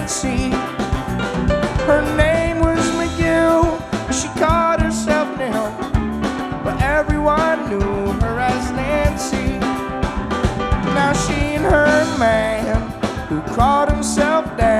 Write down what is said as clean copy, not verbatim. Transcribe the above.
Nancy. Her name was McGill. She called herself Nell, but everyone knew her as Nancy. Now she and her man, who called himself Dad,